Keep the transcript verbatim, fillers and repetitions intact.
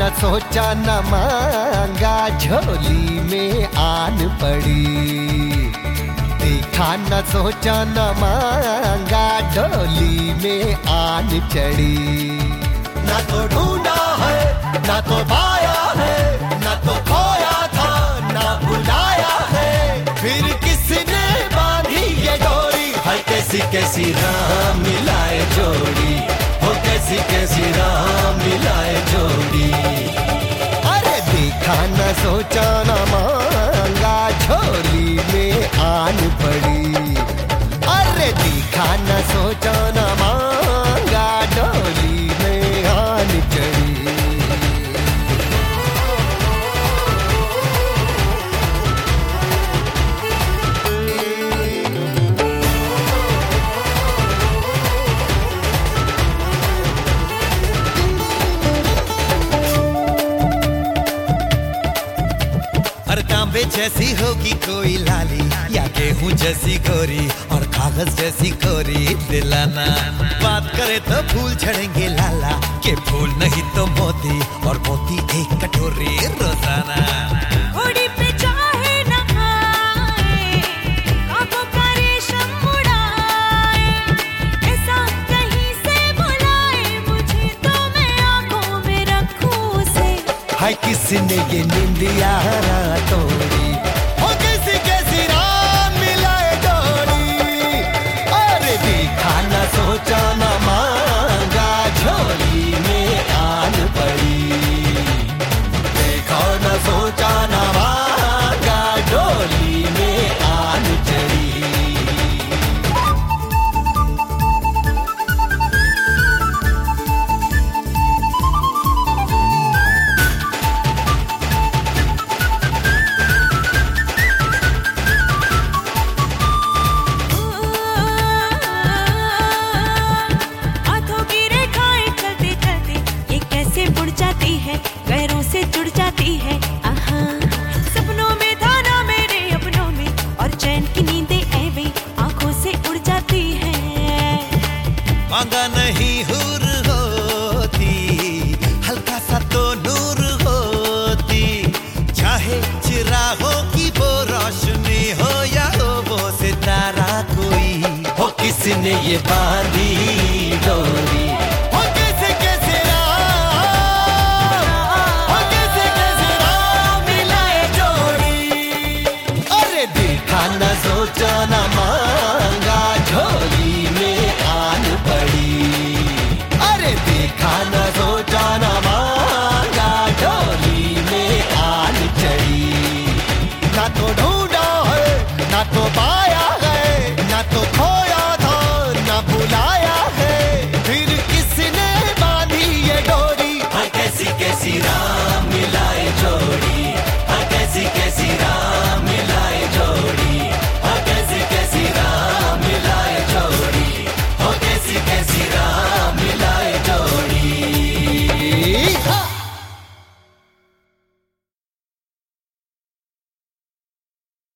न सोचा न मांगा, झोली में आन पड़ी। देखा न सोचा न मांगा, डोली में आन चढ़ी। ना तो ढूंढा है ना तो पाया है, ना तो खोया था ना भुलाया है, फिर किसने बांधी ये डोरी। हर कैसी कैसी राह मिलाए जोड़ी, हो कैसी कैसी राह मिलाए जोड़ी। अरे देखा न सोचा न मांगा, झोली में आन पड़ी। अरे देखा न सोचा न मांगा, डोली में आन चढ़ी। तांबे जैसी होगी कोई लाली, या गेहूं जैसी गोरी और कागज जैसी कोरी दिलाना। बात करे तो फूल झड़ेंगे लाला, के फूल नहीं तो मोती, और मोती एक कटोरी रोजाना। घोड़ी पे चाहे न आए, काबों का रेशम उड़ाए, ऐसा कहीं से बुलाए मुझे तो मैं आंखों में रखूं उसे। हाय किसने ये निंदिया तोड़ी, हो कैसी कैसी राह मिलाए जोड़ी। अरे देखा न सोचा न मांगा, झोली में आन पड़ी। देखा न सोचा न मांगा, डोली में आन चढ़ी। गैरों से जुड़ जाती है आहा, सपनों में था ना मेरे अपनों में, और चैन की नींदें ऐवे आंखों से उड़ जाती है। मांगा नहीं हुर होती, हल्का सा तो नूर होती, चाहे चिरागों की वो रोशनी हो या हो वो सितारा कोई। हो किसने ये बांधी डोरी, सोचा न मांगा, झोली में आन पड़ी। अरे देखा न सोचा न मांगा, डोली में आन चढ़ी। ना तो ढूंढा है ना तो